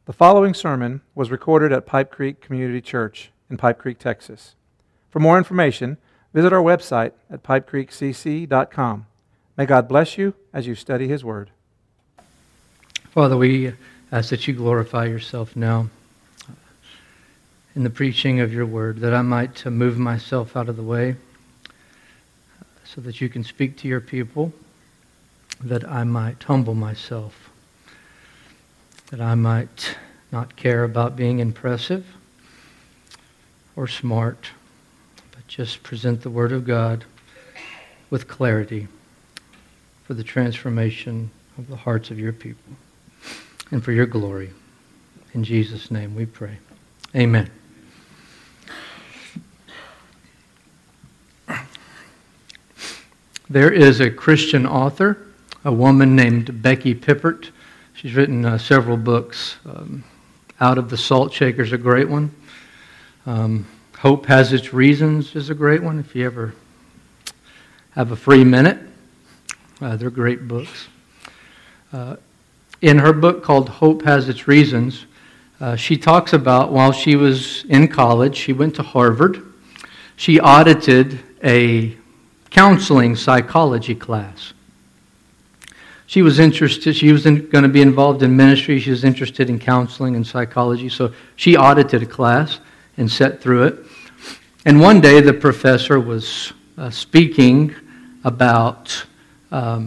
The following sermon was recorded at Pipe Creek Community Church in Pipe Creek, Texas. For more information, visit our website at pipecreekcc.com. May God bless you as you study His Word. Father, we ask that you glorify yourself now in the preaching of your Word, that I might move myself out of the way so that you can speak to your people, that I might humble myself, that I might not care about being impressive or smart, but just present the Word of God with clarity for the transformation of the hearts of your people and for your glory. In Jesus' name we pray. Amen. There is a Christian author, a woman named Becky Pippert. She's written several books. Out of the Salt Shaker is a great one. Hope Has Its Reasons is a great one. If you ever have a free minute, they're great books. In her book called Hope Has Its Reasons, she talks about while she was in college, she went to Harvard. She audited a counseling psychology class. She was interested, she was going to be involved in ministry, she was interested in counseling and psychology, so she audited a class and sat through it. And one day the professor was speaking about a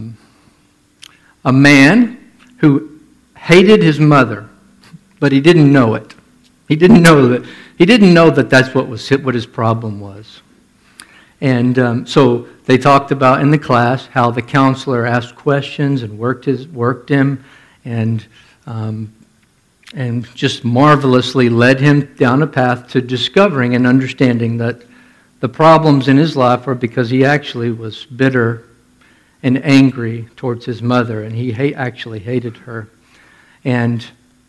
man who hated his mother, but he didn't know it. He didn't know that that's what his problem was. And so they talked about in the class how the counselor asked questions and worked him, and just marvelously led him down a path to discovering and understanding that the problems in his life were because he actually was bitter and angry towards his mother, and he actually hated her. And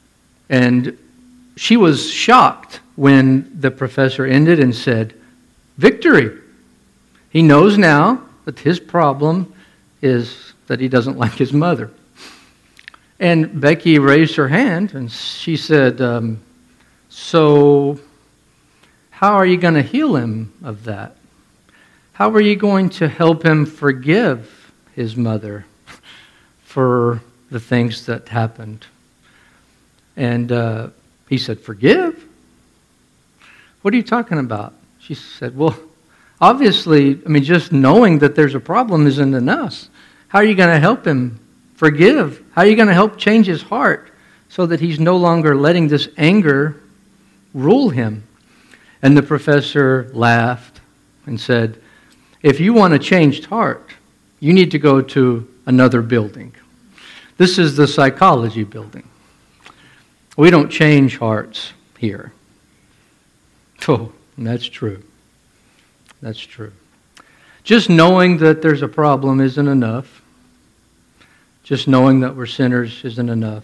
she was shocked when the professor ended and said, "Victory! He knows now that his problem is that he doesn't like his mother." And Becky raised her hand and she said, "So how are you going to heal him of that? How are you going to help him forgive his mother for the things that happened?" And he said, "Forgive? What are you talking about?" She said, "Well, obviously, just knowing that there's a problem isn't enough. How are you going to help him forgive? How are you going to help change his heart so that he's no longer letting this anger rule him?" And the professor laughed and said, "If you want a changed heart, you need to go to another building. This is the psychology building. We don't change hearts here." Oh, that's true. That's true. Just knowing that there's a problem isn't enough. Just knowing that we're sinners isn't enough.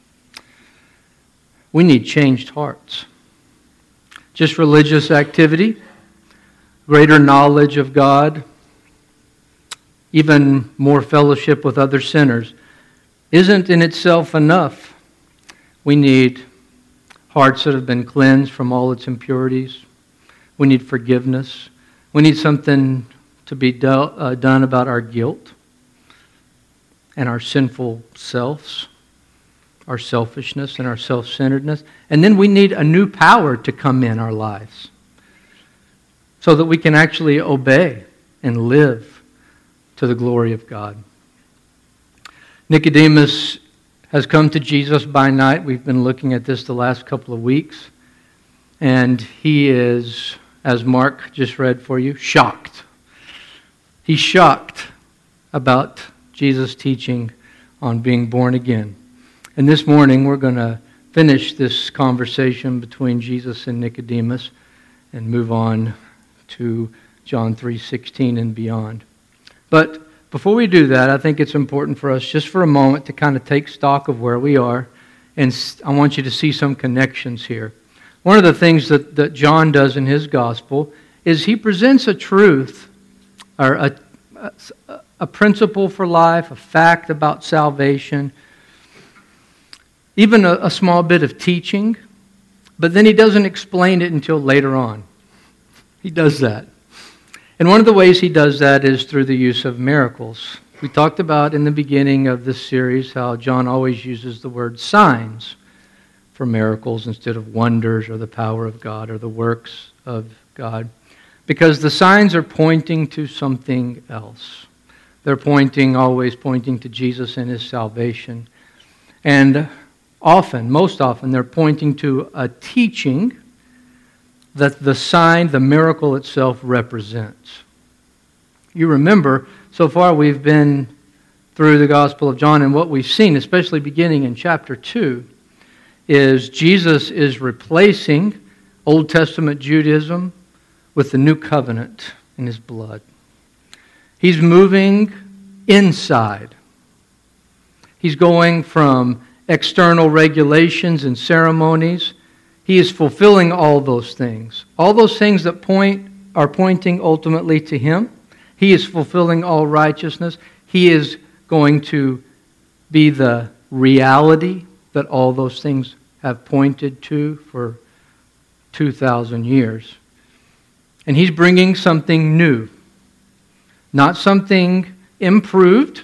We need changed hearts. Just religious activity, greater knowledge of God, even more fellowship with other sinners isn't in itself enough. We need hearts that have been cleansed from all its impurities. We need forgiveness. We need something to be done about our guilt and our sinful selves, our selfishness and our self-centeredness. And then we need a new power to come in our lives so that we can actually obey and live to the glory of God. Nicodemus has come to Jesus by night. We've been looking at this the last couple of weeks. And he is, as Mark just read for you, shocked. He's shocked about Jesus' teaching on being born again. And this morning we're going to finish this conversation between Jesus and Nicodemus and move on to John 3:16 and beyond. But before we do that, I think it's important for us just for a moment to kind of take stock of where we are. And I want you to see some connections here. One of the things that John does in his gospel is he presents a truth or a principle for life, a fact about salvation even a small bit of teaching, but then he doesn't explain it until later on. He does that. And one of the ways he does that is through the use of miracles. We talked about in the beginning of this series how John always uses the word signs for miracles instead of wonders or the power of God or the works of God, because the signs are pointing to something else. They're always pointing to Jesus and His salvation. And most often, they're pointing to a teaching that the sign, the miracle itself represents. You remember, so far we've been through the Gospel of John, and what we've seen, especially beginning in chapter 2, is Jesus is replacing Old Testament Judaism with the new covenant in His blood. He's moving inside. He's going from external regulations and ceremonies. He is fulfilling all those things. All those things that are pointing ultimately to Him. He is fulfilling all righteousness. He is going to be the reality that all those things have pointed to for 2,000 years. And He's bringing something new. Not something improved,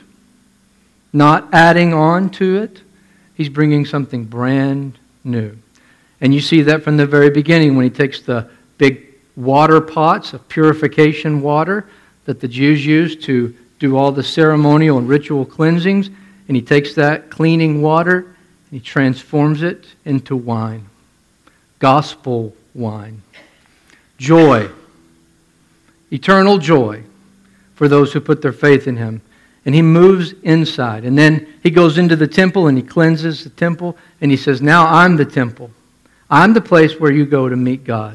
not adding on to it. He's bringing something brand new. And you see that from the very beginning when He takes the big water pots of purification water that the Jews used to do all the ceremonial and ritual cleansings, and He takes that cleaning water and He transforms it into wine. Gospel wine. Joy. Eternal joy for those who put their faith in Him. And He moves inside. And then He goes into the temple and He cleanses the temple. And He says, now I'm the temple. I'm the place where you go to meet God.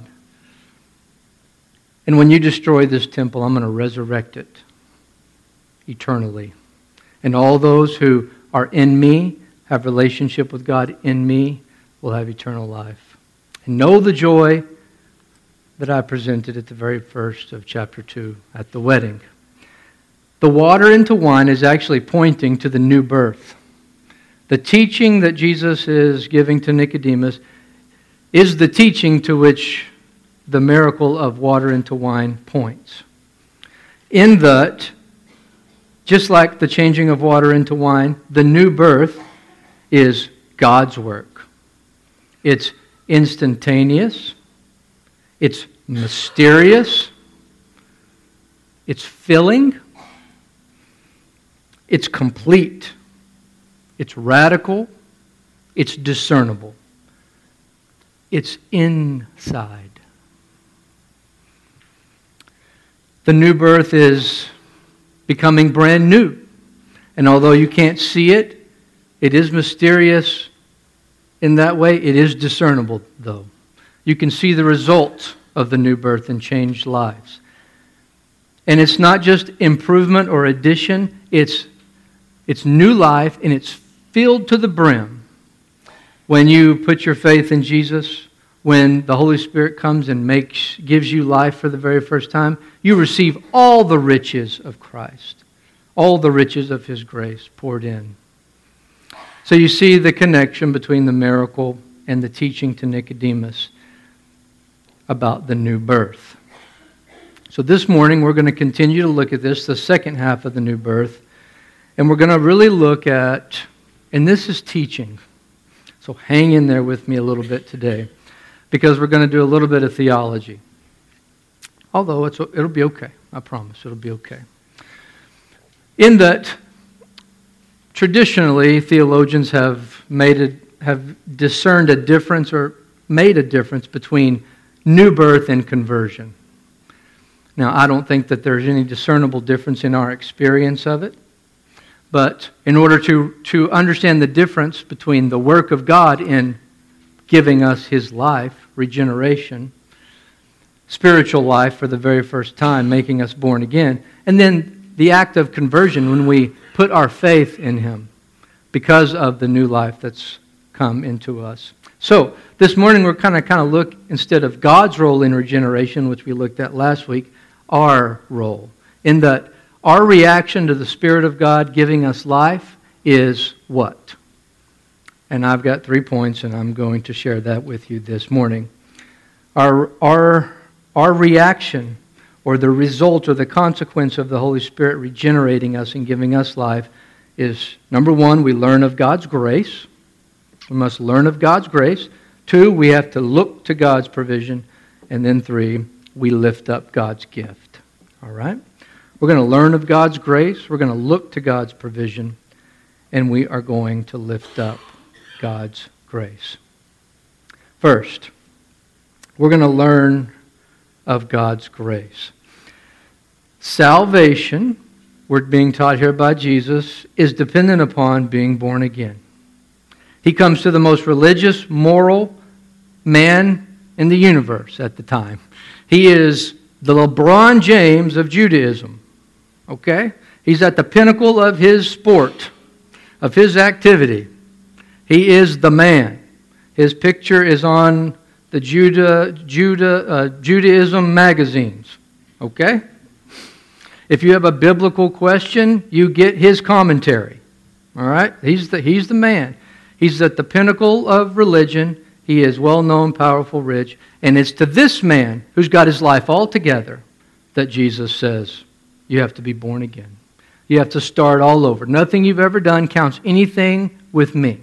And when you destroy this temple, I'm going to resurrect it eternally. And all those who are in me, have relationship with God in me, will have eternal life. And know the joy that I presented at the very first of chapter 2 at the wedding. The water into wine is actually pointing to the new birth. The teaching that Jesus is giving to Nicodemus is the teaching to which the miracle of water into wine points. In that, just like the changing of water into wine, the new birth is God's work. It's instantaneous. It's mysterious. It's filling. It's complete. It's radical. It's discernible. It's inside. The new birth is becoming brand new. And although you can't see it, it is mysterious in that way. It is discernible, though. You can see the results of the new birth and changed lives. And it's not just improvement or addition. It's new life, and it's filled to the brim. When you put your faith in Jesus, when the Holy Spirit comes and gives you life for the very first time, you receive all the riches of Christ, all the riches of His grace poured in. So you see the connection between the miracle and the teaching to Nicodemus about the new birth. So this morning we're going to continue to look at this, the second half of the new birth, and we're going to really look at, and this is teaching, so hang in there with me a little bit today, because we're going to do a little bit of theology. Although it'll be okay. I promise it'll be okay. In that, traditionally, theologians have discerned a difference or made a difference between new birth and conversion. Now, I don't think that there's any discernible difference in our experience of it. But in order to understand the difference between the work of God in giving us His life, regeneration, spiritual life for the very first time, making us born again, and then the act of conversion when we put our faith in Him because of the new life that's come into us. So, this morning we're kind of look, instead of God's role in regeneration, which we looked at last week, our role. In that our reaction to the Spirit of God giving us life is what? And I've got 3 points, and I'm going to share that with you this morning. Our reaction, or the result or the consequence of the Holy Spirit regenerating us and giving us life is, number 1, we learn of God's grace. We must learn of God's grace. 2, we have to look to God's provision. And then 3, we lift up God's gift. All right? We're going to learn of God's grace. We're going to look to God's provision. And we are going to lift up God's grace. First, we're going to learn of God's grace. Salvation, we're being taught here by Jesus, is dependent upon being born again. He comes to the most religious, moral man in the universe at the time. He is the LeBron James of Judaism. Okay? He's at the pinnacle of his sport, of his activity. He is the man. His picture is on the Judaism magazines. Okay? If you have a biblical question, you get his commentary. All right? He's the man. He's at the pinnacle of religion. He is well-known, powerful, rich. And it's to this man, who's got his life all together, that Jesus says, you have to be born again. You have to start all over. Nothing you've ever done counts anything with me.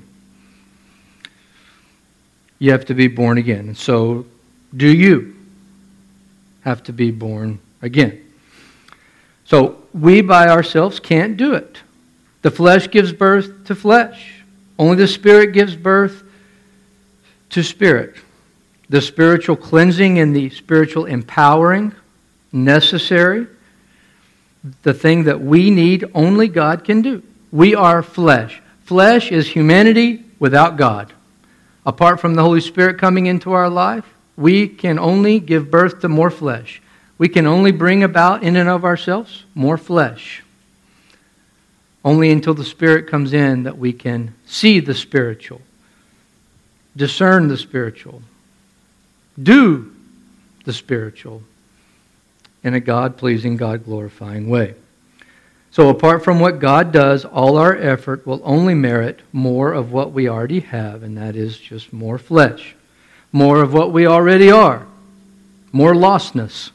You have to be born again. And so, do you have to be born again? So, we by ourselves can't do it. The flesh gives birth to flesh. Only the Spirit gives birth to spirit. The spiritual cleansing and the spiritual empowering necessary, the thing that we need, only God can do. We are flesh. Flesh is humanity without God. Apart from the Holy Spirit coming into our life, we can only give birth to more flesh. We can only bring about in and of ourselves more flesh. Only until the Spirit comes in that we can see the spiritual, discern the spiritual, do the spiritual in a God-pleasing, God-glorifying way. So apart from what God does, all our effort will only merit more of what we already have, and that is just more flesh. More of what we already are. More lostness.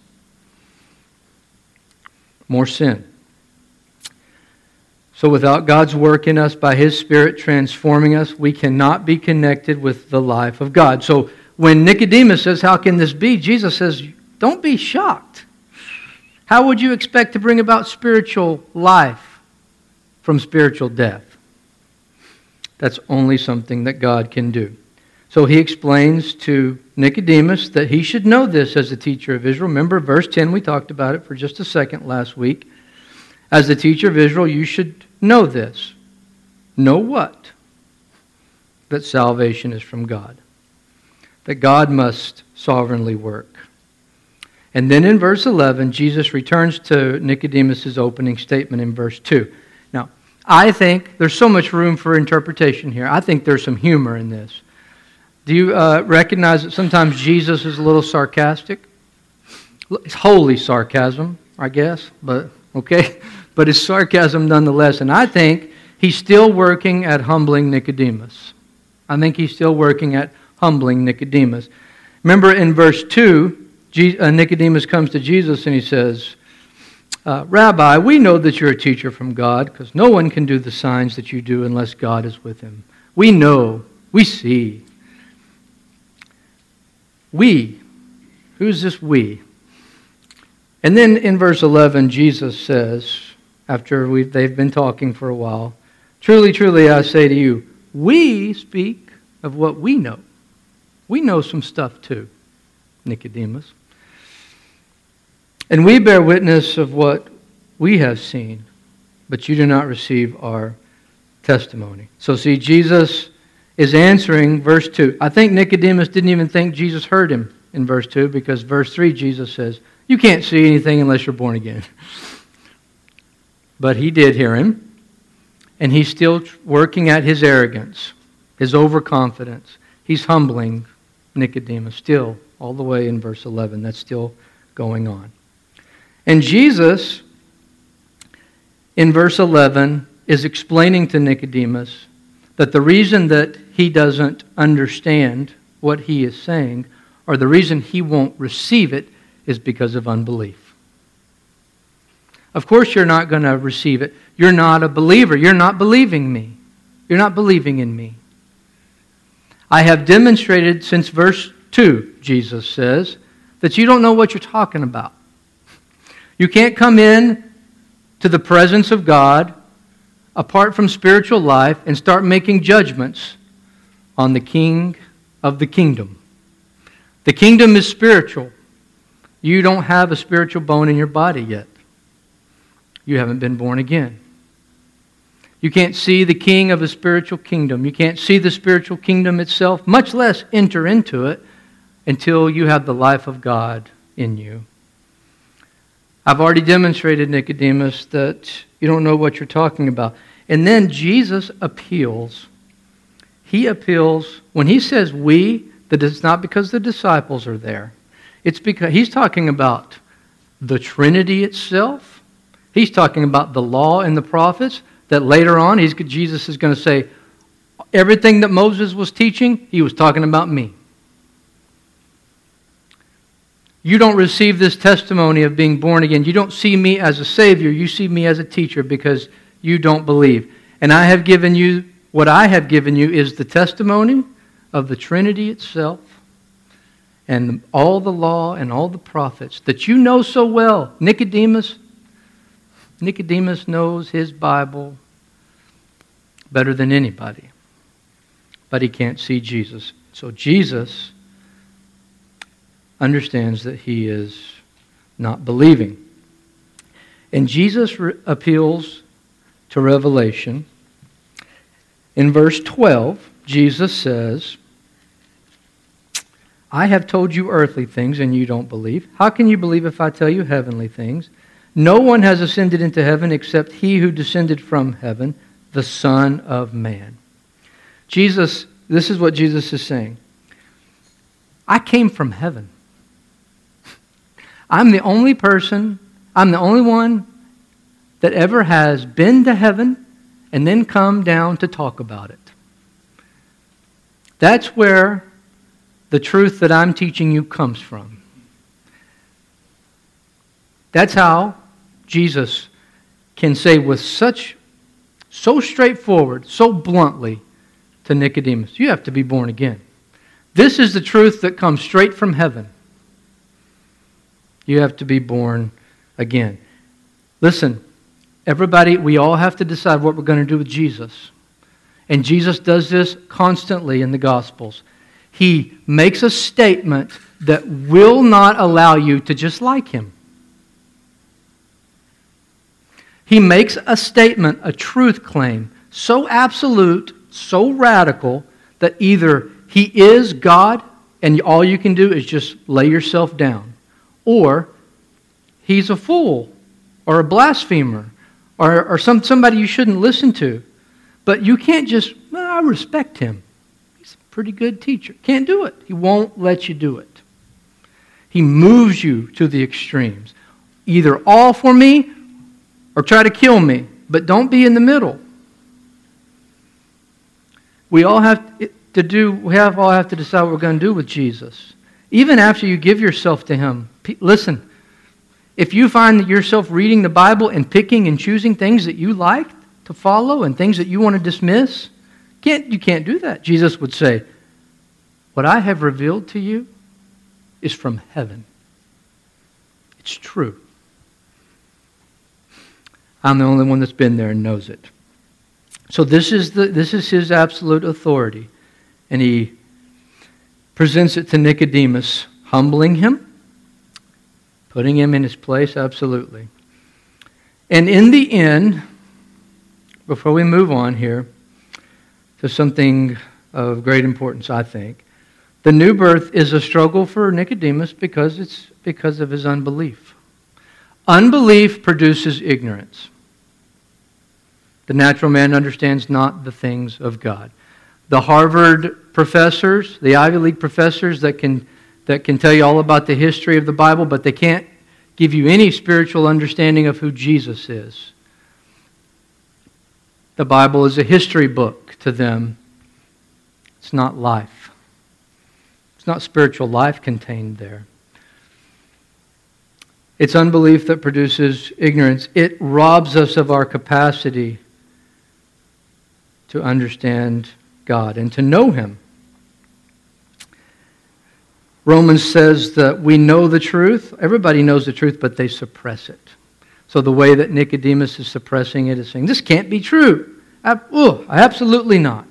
More sin. So without God's work in us by His Spirit transforming us, we cannot be connected with the life of God. So when Nicodemus says, how can this be? Jesus says, don't be shocked. How would you expect to bring about spiritual life from spiritual death? That's only something that God can do. So he explains to Nicodemus that he should know this as a teacher of Israel. Remember verse 10, we talked about it for just a second last week. As the teacher of Israel, you should know this. Know what? That salvation is from God. That God must sovereignly work. And then in verse 11, Jesus returns to Nicodemus' opening statement in verse 2. Now, I think there's so much room for interpretation here. I think there's some humor in this. Do you recognize that sometimes Jesus is a little sarcastic? It's holy sarcasm, I guess, but okay. But it's sarcasm nonetheless. And I think he's still working at humbling Nicodemus. I think he's still working at humbling Nicodemus. Remember in verse 2, Nicodemus comes to Jesus and he says, Rabbi, we know that you're a teacher from God because no one can do the signs that you do unless God is with him. We know. We see. We. Who's this we? And then in verse 11, Jesus says, after they've been talking for a while, truly, truly, I say to you, we speak of what we know. We know some stuff too, Nicodemus. And we bear witness of what we have seen, but you do not receive our testimony. So see, Jesus is answering verse 2. I think Nicodemus didn't even think Jesus heard him in verse 2, because verse 3, Jesus says, you can't see anything unless you're born again. But he did hear him, and he's still working at his arrogance, his overconfidence. He's humbling Nicodemus still, all the way in verse 11. That's still going on. And Jesus, in verse 11, is explaining to Nicodemus that the reason that he doesn't understand what he is saying, or the reason he won't receive it, is because of unbelief. Of course you're not going to receive it. You're not a believer. You're not believing me. You're not believing in me. I have demonstrated since verse 2, Jesus says, that you don't know what you're talking about. You can't come in to the presence of God apart from spiritual life and start making judgments on the King of the kingdom. The kingdom is spiritual. You don't have a spiritual bone in your body yet. You haven't been born again. You can't see the king of a spiritual kingdom. You can't see the spiritual kingdom itself, much less enter into it, until you have the life of God in you. I've already demonstrated, Nicodemus, that you don't know what you're talking about. And then Jesus appeals. He appeals, when he says we, that it's not because the disciples are there. It's because he's talking about the Trinity itself. He's talking about the law and the prophets, that later on Jesus is going to say, everything that Moses was teaching, he was talking about me. You don't receive this testimony of being born again. You don't see me as a Savior. You see me as a teacher because you don't believe. And I have given you, what I have given you is the testimony of the Trinity itself and all the law and all the prophets that you know so well. Nicodemus knows his Bible better than anybody, but he can't see Jesus. So Jesus understands that he is not believing. And Jesus appeals to revelation. In verse 12, Jesus says, I have told you earthly things and you don't believe. How can you believe if I tell you heavenly things? No one has ascended into heaven except he who descended from heaven, the Son of Man. This is what Jesus is saying. I came from heaven. I'm the only one that ever has been to heaven and then come down to talk about it. That's where the truth that I'm teaching you comes from. That's how Jesus can say so straightforward, so bluntly to Nicodemus, you have to be born again. This is the truth that comes straight from heaven. You have to be born again. Listen, everybody, we all have to decide what we're going to do with Jesus. And Jesus does this constantly in the Gospels. He makes a statement that will not allow you to just like Him. He makes a statement, a truth claim, so absolute, so radical, that either He is God and all you can do is just lay yourself down, or He's a fool or a blasphemer or somebody you shouldn't listen to. But you can't just, I respect Him. He's a pretty good teacher. Can't do it. He won't let you do it. He moves you to the extremes. Either all for me or try to kill me, but don't be in the middle. We all have to decide what we're going to do with Jesus. Even after you give yourself to Him. Listen, if you find yourself reading the Bible and picking and choosing things that you like to follow and things that you want to dismiss, you can't do that. Jesus would say, what I have revealed to you is from heaven. It's true. I'm the only one that's been there and knows it. So this is His absolute authority. And He presents it to Nicodemus, humbling him, putting him in his place, absolutely. And in the end, before we move on here to something of great importance, I think, the new birth is a struggle for Nicodemus because it's because of his unbelief. Unbelief produces ignorance. The natural man understands not the things of God. The Harvard professors, the Ivy League professors that can tell you all about the history of the Bible, but they can't give you any spiritual understanding of who Jesus is. The Bible is a history book to them. It's not life. It's not spiritual life contained there. It's unbelief that produces ignorance. It robs us of our capacity to understand God and to know Him. Romans says that we know the truth. Everybody knows the truth, but they suppress it. So the way that Nicodemus is suppressing it is saying, this can't be true. Absolutely not.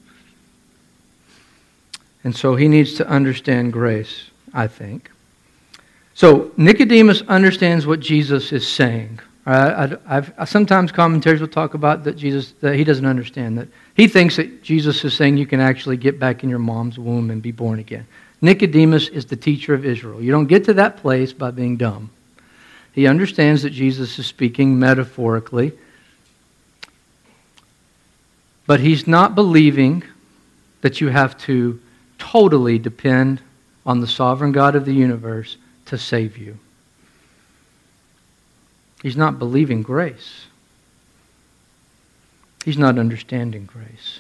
And so he needs to understand grace, I think. So Nicodemus understands what Jesus is saying. Sometimes commentators will talk about that he doesn't understand that. He thinks that Jesus is saying you can actually get back in your mom's womb and be born again. Nicodemus is the teacher of Israel. You don't get to that place by being dumb. He understands that Jesus is speaking metaphorically, but he's not believing that you have to totally depend on the sovereign God of the universe to save you. He's not believing grace. He's not understanding grace.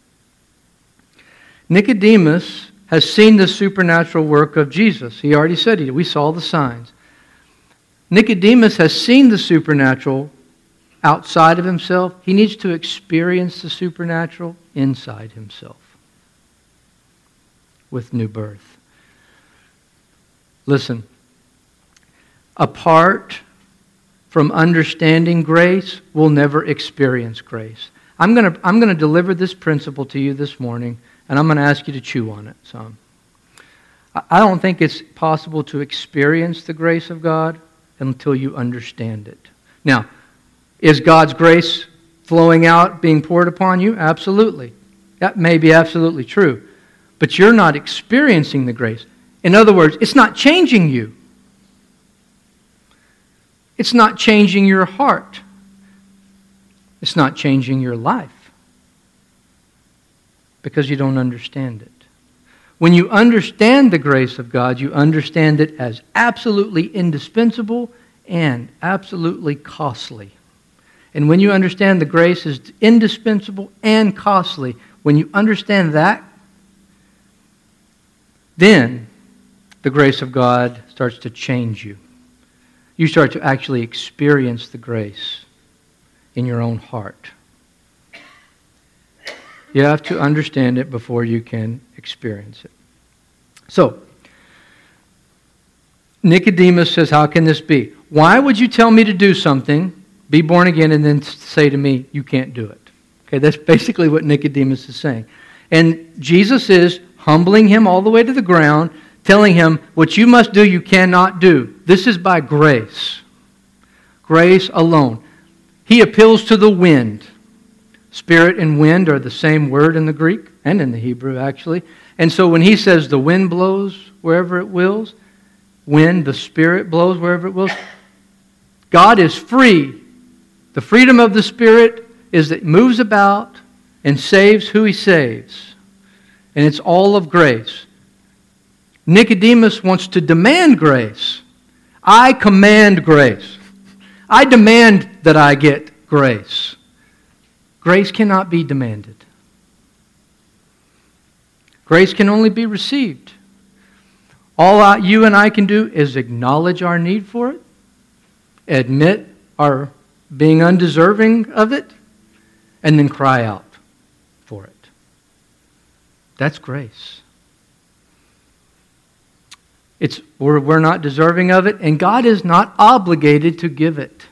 Nicodemus has seen the supernatural work of Jesus. He already said it. We saw the signs. Nicodemus has seen the supernatural outside of himself. He needs to experience the supernatural inside himself with new birth. Listen, apart from understanding grace, we'll never experience grace. I'm going to deliver this principle to you this morning, and I'm going to ask you to chew on it some. I don't think it's possible to experience the grace of God until you understand it. Now, is God's grace flowing out, being poured upon you? Absolutely. That may be absolutely true. But you're not experiencing the grace. In other words, it's not changing you. It's not changing your heart. It's not changing your life. Because you don't understand it. When you understand the grace of God, you understand it as absolutely indispensable and absolutely costly. And when you understand the grace is indispensable and costly, when you understand that, then the grace of God starts to change you. You start to actually experience the grace in your own heart. You have to understand it before you can experience it. So, Nicodemus says, how can this be? Why would you tell me to do something, be born again, and then say to me, you can't do it? Okay, that's basically what Nicodemus is saying. And Jesus is humbling him all the way to the ground, telling him, what you must do, you cannot do. This is by grace. Grace alone. He appeals to the wind. Spirit and wind are the same word in the Greek and in the Hebrew, actually. And so when he says the wind blows wherever it wills, when the Spirit blows wherever it wills, God is free. The freedom of the Spirit is that it moves about and saves who He saves. And it's all of grace. Nicodemus wants to demand grace. I command grace. I demand that I get grace. Grace cannot be demanded. Grace can only be received. All you and I can do is acknowledge our need for it, admit our being undeserving of it, and then cry out for it. That's grace. We're not deserving of it, and God is not obligated to give it.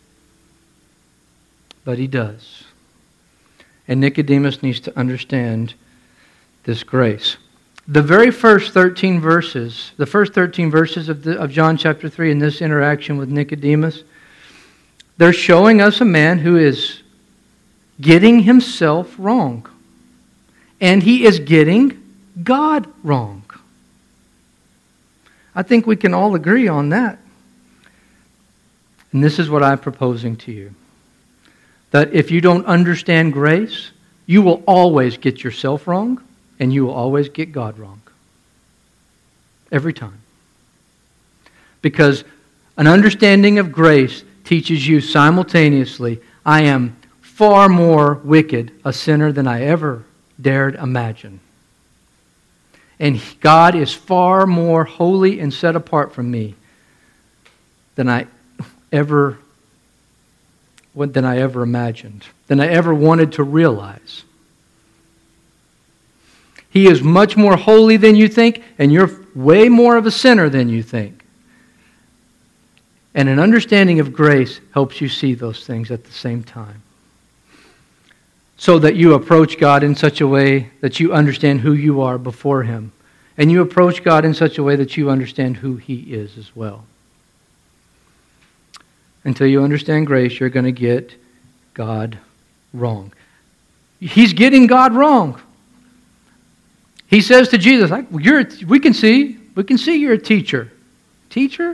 But He does. And Nicodemus needs to understand this grace. The very first 13 verses, of John chapter 3 in this interaction with Nicodemus, they're showing us a man who is getting himself wrong. And he is getting God wrong. I think we can all agree on that. And this is what I'm proposing to you. That if you don't understand grace, you will always get yourself wrong, and you will always get God wrong. Every time. Because an understanding of grace teaches you simultaneously, I am far more wicked a sinner than I ever dared imagine. And God is far more holy and set apart from me than I ever imagined, than I ever wanted to realize. He is much more holy than you think, and you're way more of a sinner than you think. And an understanding of grace helps you see those things at the same time, so that you approach God in such a way that you understand who you are before Him. And you approach God in such a way that you understand who He is as well. Until you understand grace, you're going to get God wrong. He's getting God wrong. He says to Jesus, we can see you're a teacher. Teacher?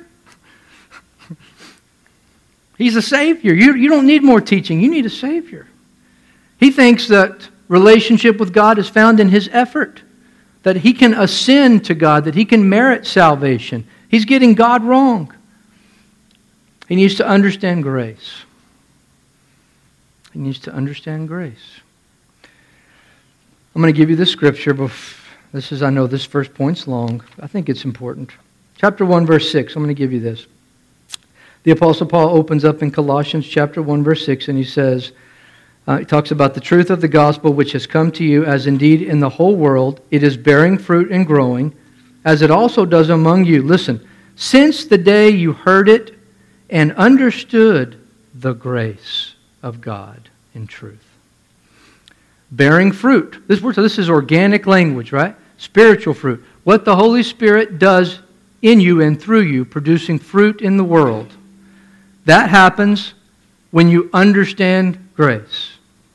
He's a Savior. You don't need more teaching. You need a Savior. He thinks that relationship with God is found in his effort, that he can ascend to God, that he can merit salvation. He's getting God wrong. He needs to understand grace. He needs to understand grace. I'm going to give you this scripture. I know this first point's long. I think it's important. Chapter 1, verse 6. I'm going to give you this. The Apostle Paul opens up in Colossians chapter 1, verse 6, and he says, he talks about the truth of the gospel which has come to you, as indeed in the whole world it is bearing fruit and growing, as it also does among you. Listen, since the day you heard it and understood the grace of God in truth. Bearing fruit. This is organic language, right? Spiritual fruit. What the Holy Spirit does in you and through you, producing fruit in the world. That happens when you understand grace.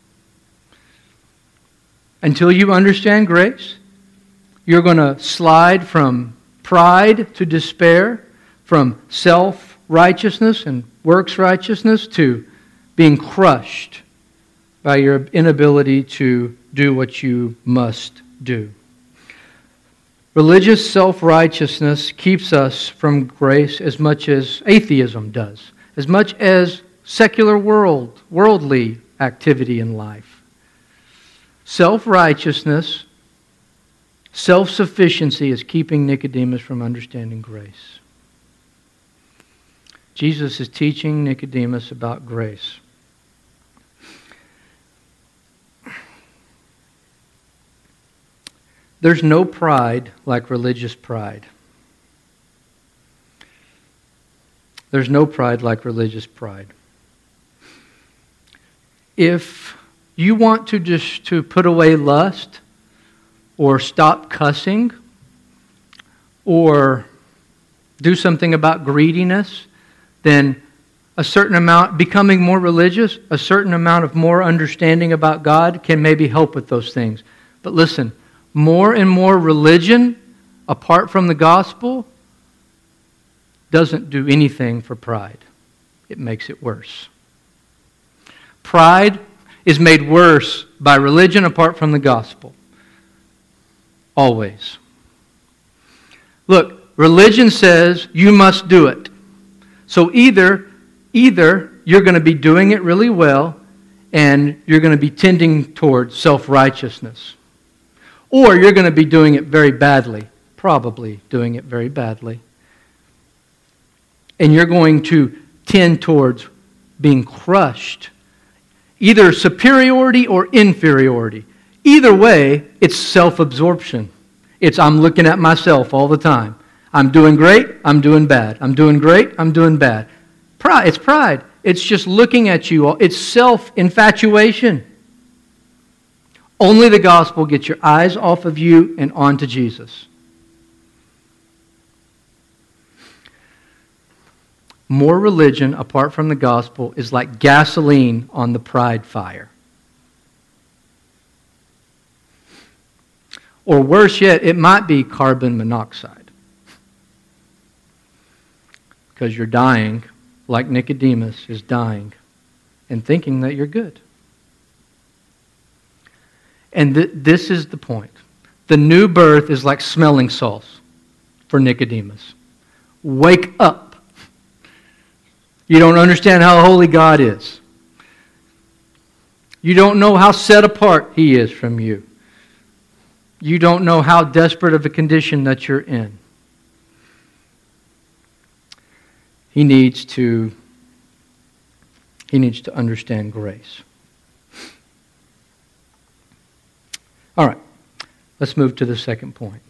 Until you understand grace, you're going to slide from pride to despair, from self-righteousness and works righteousness to being crushed by your inability to do what you must do. Religious self-righteousness keeps us from grace as much as atheism does, as much as secular worldly activity in life. Self-righteousness, self-sufficiency is keeping Nicodemus from understanding grace. Jesus is teaching Nicodemus about grace. There's no pride like religious pride. There's no pride like religious pride. If you want to put away lust, or stop cussing, or do something about greediness, then a certain amount, becoming more religious, a certain amount of more understanding about God can maybe help with those things. But listen, more and more religion apart from the gospel doesn't do anything for pride. It makes it worse. Pride is made worse by religion apart from the gospel. Always. Look, religion says you must do it. So either you're going to be doing it really well and you're going to be tending towards self-righteousness, or you're going to be doing it very badly, probably doing it very badly, and you're going to tend towards being crushed. Either superiority or inferiority. Either way, it's self-absorption. It's I'm looking at myself all the time. I'm doing great, I'm doing bad. I'm doing great, I'm doing bad. Pride. It's pride. It's just looking at you. It's self-infatuation. Only the gospel gets your eyes off of you and onto Jesus. More religion apart from the gospel is like gasoline on the pride fire. Or worse yet, it might be carbon monoxide. Because you're dying, like Nicodemus is dying, and thinking that you're good. And this is the point. The new birth is like smelling salts for Nicodemus. Wake up. You don't understand how holy God is. You don't know how set apart He is from you. You don't know how desperate of a condition that you're in. He needs to understand grace. All right, let's move to the second point.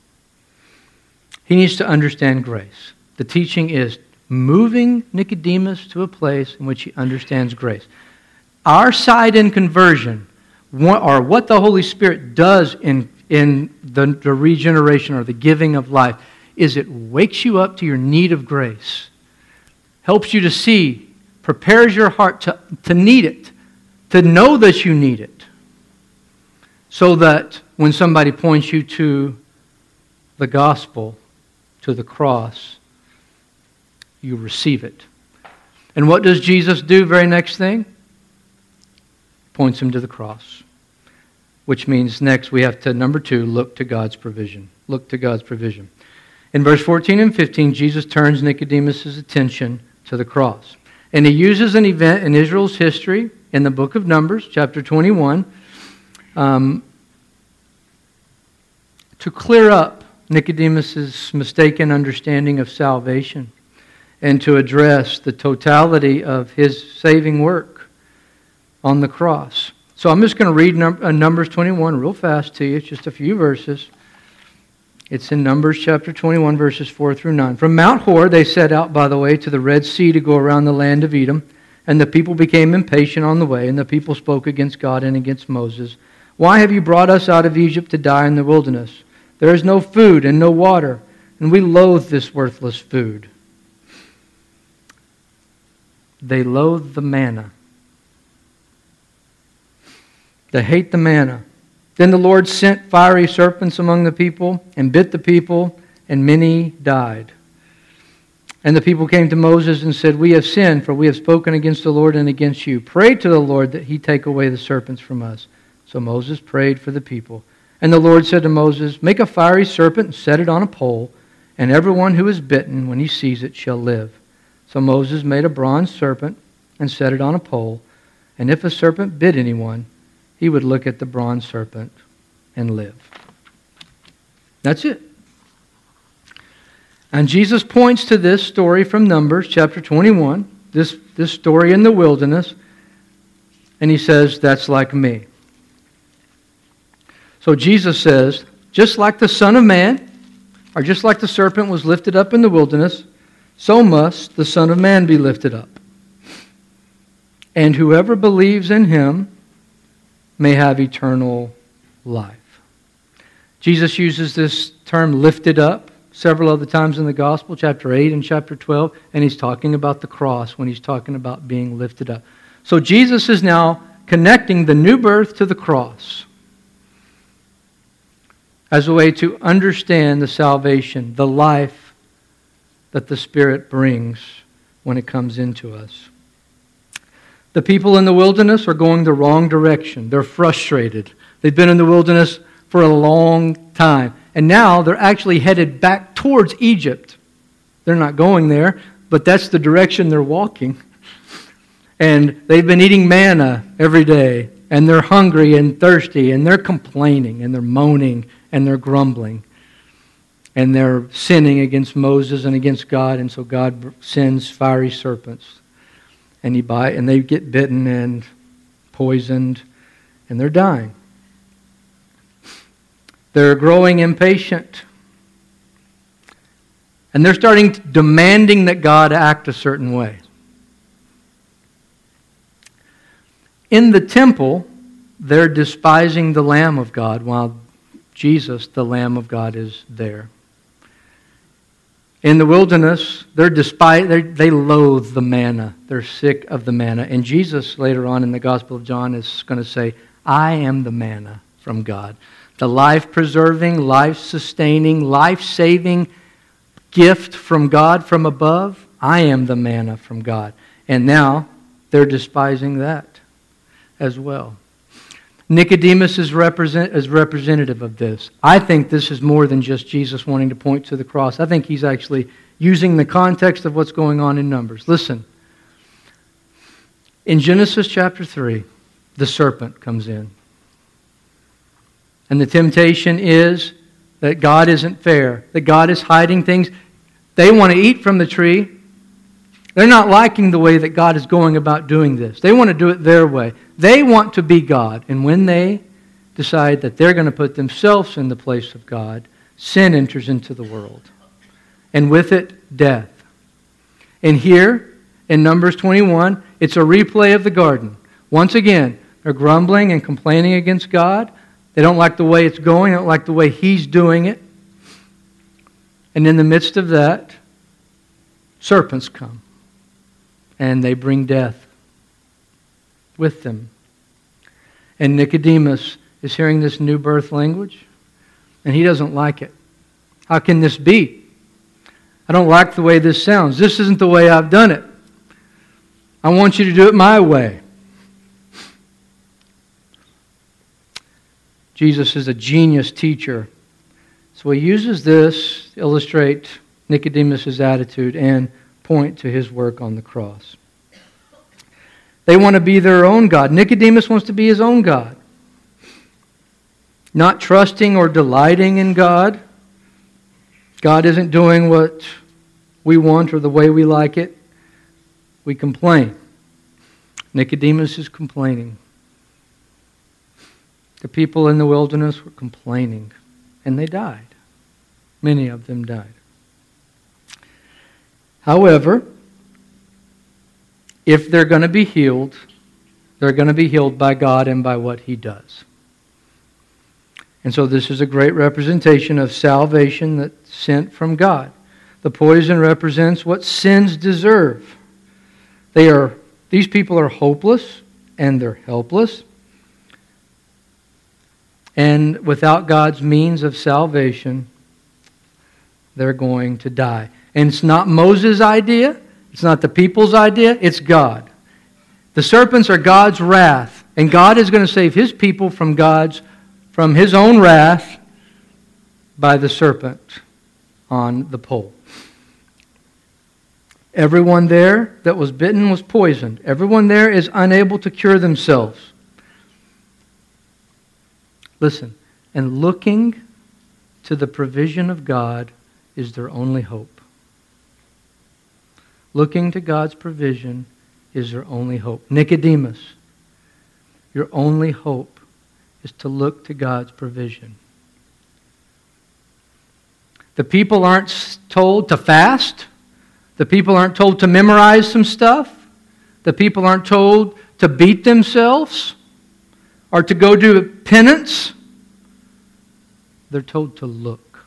He needs to understand grace. The teaching is moving Nicodemus to a place in which he understands grace. Our side in conversion, or what the Holy Spirit does in the regeneration or the giving of life, is it wakes you up to your need of grace, helps you to see, prepares your heart to need it, to know that you need it, so that when somebody points you to the gospel, to the cross, you receive it. And what does Jesus do very next thing? Points him to the cross. Which means next we have to, number 2, look to God's provision. Look to God's provision. In verse 14 and 15, Jesus turns Nicodemus' attention to the cross. And he uses an event in Israel's history in the book of Numbers, chapter 21, to clear up Nicodemus' mistaken understanding of salvation and to address the totality of his saving work on the cross. So I'm just going to read Numbers 21 real fast to you. It's just a few verses. It's in Numbers chapter 21, verses 4 through 9. From Mount Hor they set out by the way to the Red Sea to go around the land of Edom. And the people became impatient on the way, and the people spoke against God and against Moses. Why have you brought us out of Egypt to die in the wilderness? There is no food and no water, and we loathe this worthless food. They loathe the manna. They hate the manna. Then the Lord sent fiery serpents among the people and bit the people, and many died. And the people came to Moses and said, we have sinned, for we have spoken against the Lord and against you. Pray to the Lord that He take away the serpents from us. So Moses prayed for the people. And the Lord said to Moses, make a fiery serpent and set it on a pole, and everyone who is bitten, when he sees it, shall live. So Moses made a bronze serpent and set it on a pole, and if a serpent bit anyone, he would look at the bronze serpent and live. That's it. And Jesus points to this story from Numbers chapter 21, this story in the wilderness, and He says, that's like me. So Jesus says, just like the Son of Man, or just like the serpent was lifted up in the wilderness, so must the Son of Man be lifted up. And whoever believes in Him may have eternal life. Jesus uses this term lifted up several other times in the Gospel, chapter 8 and chapter 12, and He's talking about the cross when He's talking about being lifted up. So Jesus is now connecting the new birth to the cross as a way to understand the salvation, the life that the Spirit brings when it comes into us. The people in the wilderness are going the wrong direction. They're frustrated. They've been in the wilderness for a long time. And now they're actually headed back towards Egypt. They're not going there, but that's the direction they're walking. And they've been eating manna every day. And they're hungry and thirsty. And they're complaining. And they're moaning. And they're grumbling. And they're sinning against Moses and against God. And so God sends fiery serpents. And they get bitten and poisoned. And they're dying. They're growing impatient. And they're demanding that God act a certain way. In the temple, they're despising the Lamb of God while Jesus, the Lamb of God, is there. In the wilderness, they loathe the manna. They're sick of the manna. And Jesus, later on in the Gospel of John, is going to say, I am the manna from God. The life-preserving, life-sustaining, life-saving gift from God from above. I am the manna from God. And now they're despising that as well. Nicodemus is representative of this. I think this is more than just Jesus wanting to point to the cross. I think he's actually using the context of what's going on in Numbers. Listen. In Genesis chapter 3, the serpent comes in. And the temptation is that God isn't fair, that God is hiding things. They want to eat from the tree. They're not liking the way that God is going about doing this. They want to do it their way. They want to be God. And when they decide that they're going to put themselves in the place of God, sin enters into the world. And with it, death. And here, in Numbers 21, it's a replay of the garden. Once again, they're grumbling and complaining against God. They don't like the way it's going. They don't like the way He's doing it. And in the midst of that, serpents come. And they bring death with them. And Nicodemus is hearing this new birth language, and he doesn't like it. How can this be? I don't like the way this sounds. This isn't the way I've done it. I want you to do it my way. Jesus is a genius teacher. So he uses this to illustrate Nicodemus' attitude and point to his work on the cross. They want to be their own God. Nicodemus wants to be his own God. Not trusting or delighting in God. God isn't doing what we want or the way we like it. We complain. Nicodemus is complaining. The people in the wilderness were complaining, and they died. Many of them died. However, if they're going to be healed, they're going to be healed by God and by what He does. And so this is a great representation of salvation that's sent from God. The poison represents what sins deserve. These people are hopeless and they're helpless. And without God's means of salvation, they're going to die. And it's not Moses' idea. It's not the people's idea. It's God. The serpents are God's wrath. And God is going to save His people from His own wrath by the serpent on the pole. Everyone there that was bitten was poisoned. Everyone there is unable to cure themselves. Listen, and looking to the provision of God is their only hope. Looking to God's provision is their only hope. Nicodemus, your only hope is to look to God's provision. The people aren't told to fast. The people aren't told to memorize some stuff. The people aren't told to beat themselves or to go do penance. They're told to look.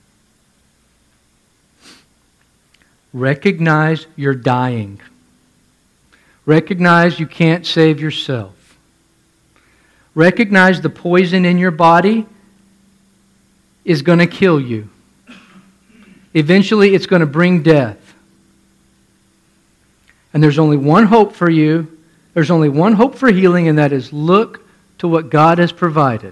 Recognize you're dying. Recognize you can't save yourself. Recognize the poison in your body is going to kill you. Eventually, it's going to bring death. And there's only one hope for you. There's only one hope for healing, and that is look to what God has provided.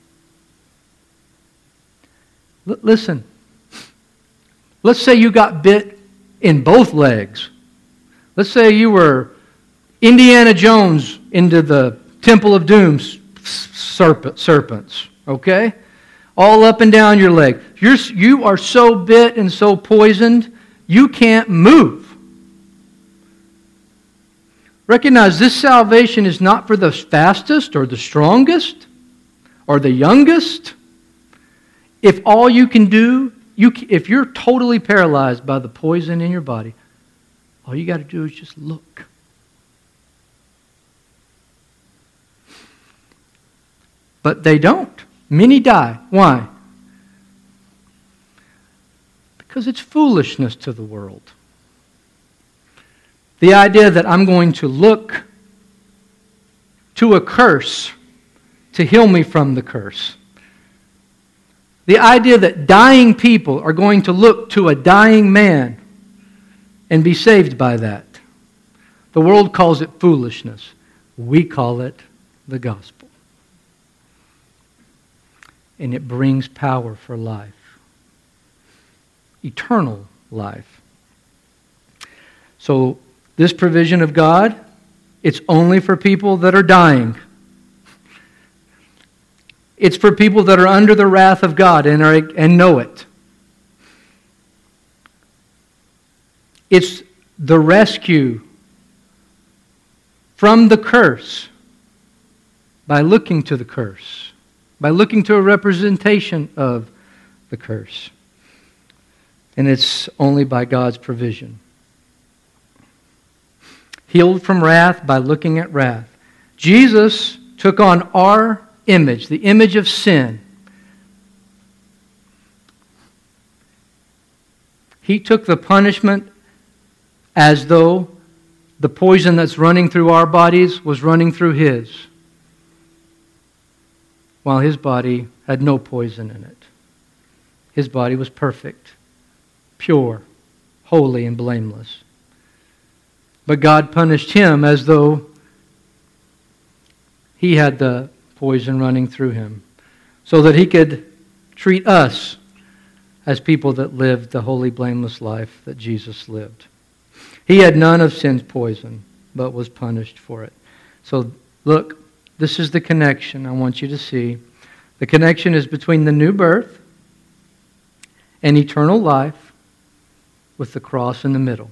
Listen. Let's say you got bit in both legs. Let's say you were Indiana Jones into the Temple of Doom serpents, okay? All up and down your leg. You are so bit and so poisoned, you can't move. Recognize this salvation is not for the fastest or the strongest or the youngest. If all you can do, if you're totally paralyzed by the poison in your body, all you got to do is just look. But they don't. Many die. Why? Because it's foolishness to the world. The idea that I'm going to look to a curse to heal me from the curse. The idea that dying people are going to look to a dying man and be saved by that. The world calls it foolishness. We call it the gospel. And it brings power for life. Eternal life. So, this provision of God, it's only for people that are dying. It's for people that are under the wrath of God and know it. It's the rescue from the curse by looking to the curse, by looking to a representation of the curse. And it's only by God's provision. Healed from wrath by looking at wrath. Jesus took on our image, the image of sin. He took the punishment as though the poison that's running through our bodies was running through His, while His body had no poison in it. His body was perfect, pure, holy, and blameless. But God punished Him as though He had the poison running through Him, so that He could treat us as people that lived the holy, blameless life that Jesus lived. He had none of sin's poison, but was punished for it. So look, this is the connection I want you to see. The connection is between the new birth and eternal life, with the cross in the middle.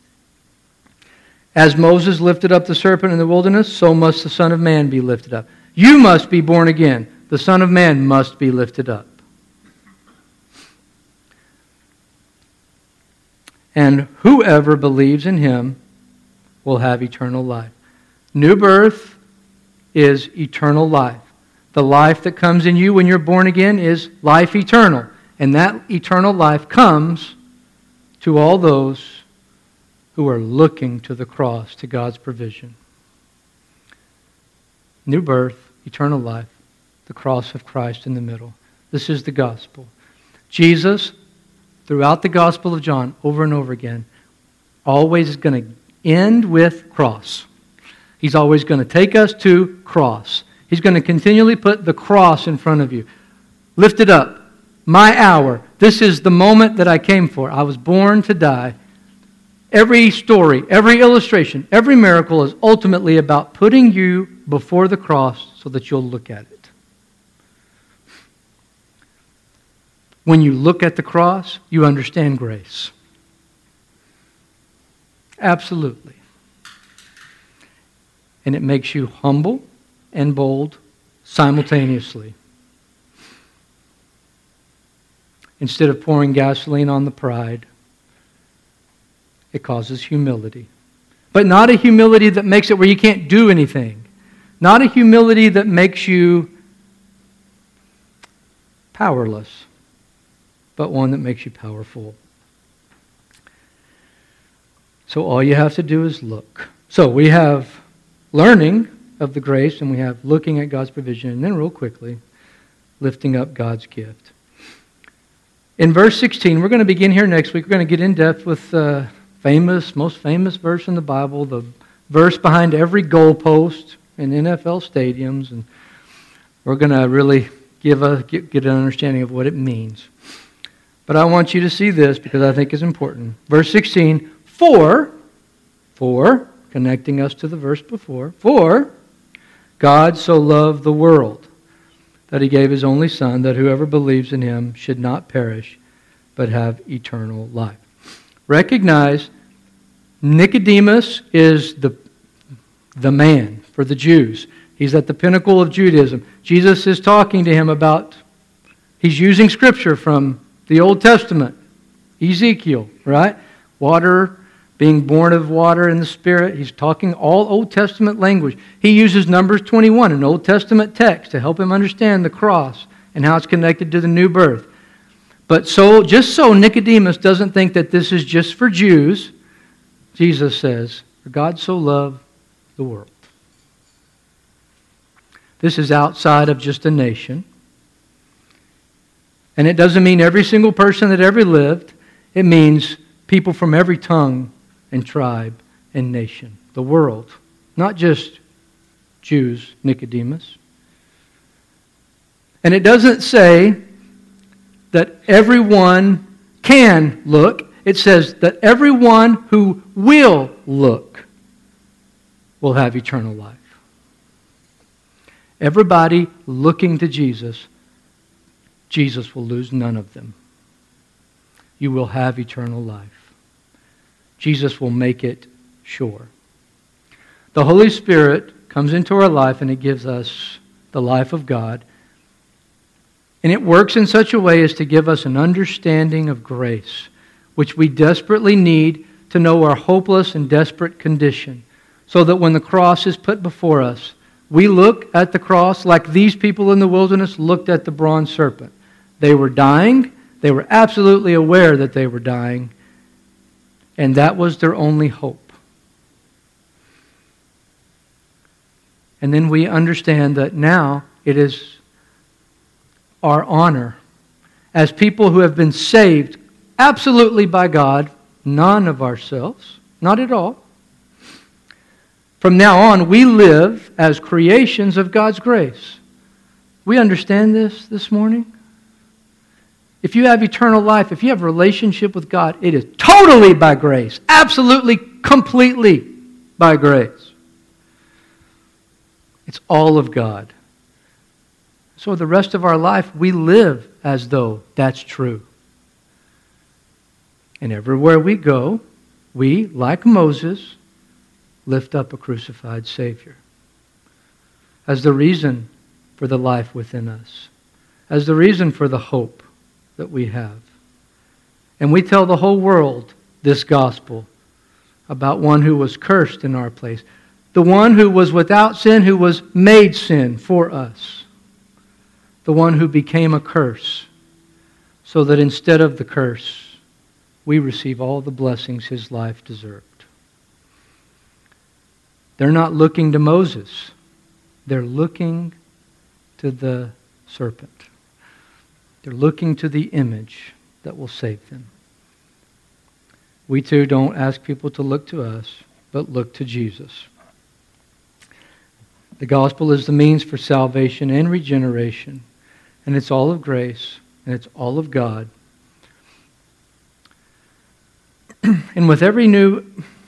As Moses lifted up the serpent in the wilderness, so must the Son of Man be lifted up. You must be born again. The Son of Man must be lifted up. And whoever believes in Him will have eternal life. New birth is eternal life. The life that comes in you when you're born again is life eternal. And that eternal life comes to all those who are looking to the cross, to God's provision. New birth, eternal life, the cross of Christ in the middle. This is the gospel. Jesus, throughout the Gospel of John, over and over again, always is going to end with cross. He's always going to take us to cross. He's going to continually put the cross in front of you. Lift it up. My hour. This is the moment that I came for. I was born to die. Every story, every illustration, every miracle is ultimately about putting you before the cross so that you'll look at it. When you look at the cross, you understand grace. Absolutely. And it makes you humble and bold simultaneously. Instead of pouring gasoline on the pride, it causes humility. But not a humility that makes it where you can't do anything. Not a humility that makes you powerless, but one that makes you powerful. So all you have to do is look. So we have learning of the grace, and we have looking at God's provision, and then real quickly, lifting up God's gift. In verse 16, we're going to begin here next week. We're going to get in depth with the most famous verse in the Bible, the verse behind every goalpost in NFL stadiums, and we're going to really get an understanding of what it means. But I want you to see this because I think it's important. Verse 16, for, connecting us to the verse before, for God so loved the world that He gave His only Son, that whoever believes in Him should not perish, but have eternal life. Recognize, Nicodemus is the man for the Jews. He's at the pinnacle of Judaism. Jesus is talking to him about, he's using Scripture from the Old Testament, Ezekiel, right? Water, being born of water and the Spirit. He's talking all Old Testament language. He uses Numbers 21, an Old Testament text, to help him understand the cross and how it's connected to the new birth. But just so Nicodemus doesn't think that this is just for Jews, Jesus says, for God so loved the world. This is outside of just a nation. And it doesn't mean every single person that ever lived. It means people from every tongue and tribe and nation. The world. Not just Jews, Nicodemus. And it doesn't say that everyone can look. It says that everyone who will look will have eternal life. everybody looking to Jesus, Jesus will lose none of them. You will have eternal life. Jesus will make it sure. The Holy Spirit comes into our life and it gives us the life of God. And it works in such a way as to give us an understanding of grace, which we desperately need to know our hopeless and desperate condition, so that when the cross is put before us, we look at the cross like these people in the wilderness looked at the bronze serpent. They were dying. They were absolutely aware that they were dying. And that was their only hope. And then we understand that now it is our honor as people who have been saved absolutely by God, none of ourselves, not at all. From now on, we live as creations of God's grace. We understand this morning? If you have eternal life, if you have a relationship with God, it is totally by grace. Absolutely, completely by grace. It's all of God. So the rest of our life, we live as though that's true. And everywhere we go, we, like Moses, lift up a crucified Savior as the reason for the life within us, as the reason for the hope that we have. And we tell the whole world this gospel about one who was cursed in our place, the one who was without sin, who was made sin for us, the one who became a curse, so that instead of the curse, we receive all the blessings his life deserved. They're not looking to Moses. They're looking to the serpent. They're looking to the image that will save them. We too don't ask people to look to us, but look to Jesus. The gospel is the means for salvation and regeneration, and it's all of grace, and it's all of God. And with every new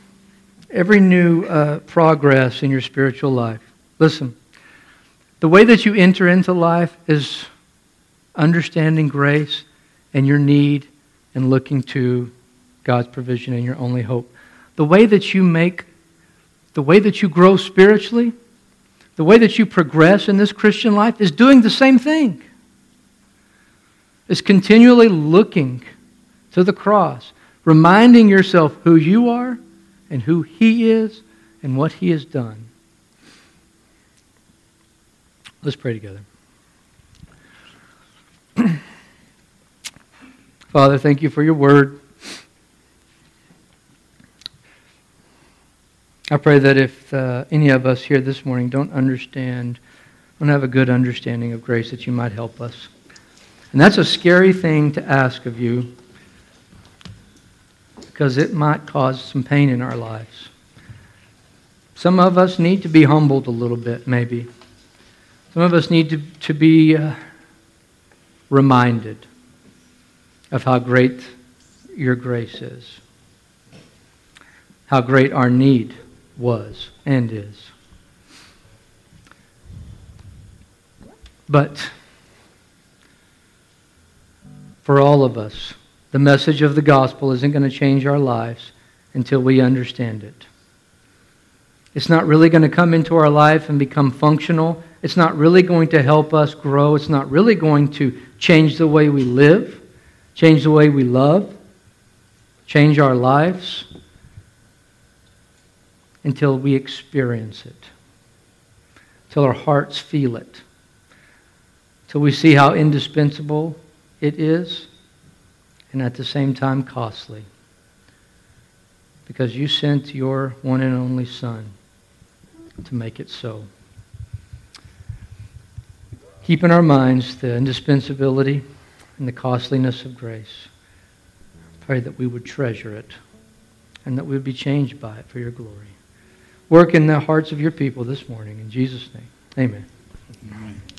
progress in your spiritual life, listen, the way that you enter into life is understanding grace and your need and looking to God's provision and your only hope. The way that you grow spiritually, the way that you progress in this Christian life is doing the same thing. Is continually looking to the cross, reminding yourself who you are and who He is and what He has done. Let's pray together. Father, thank you for your word. I pray that if any of us here this morning don't have a good understanding of grace, that you might help us. And that's a scary thing to ask of you, because it might cause some pain in our lives. Some of us need to be humbled a little bit, maybe. Some of us need to be reminded of how great your grace is, how great our need was and is. But for all of us, the message of the gospel isn't going to change our lives until we understand it. It's not really going to come into our life and become functional. It's not really going to help us grow. It's not really going to change the way we live, change the way we love, change our lives until we experience it, till our hearts feel it, till we see how indispensable it is and at the same time costly. Because you sent your one and only Son to make it so. Keep in our minds the indispensability and the costliness of grace. Pray that we would treasure it and that we would be changed by it for your glory. Work in the hearts of your people this morning. In Jesus' name, amen. Amen.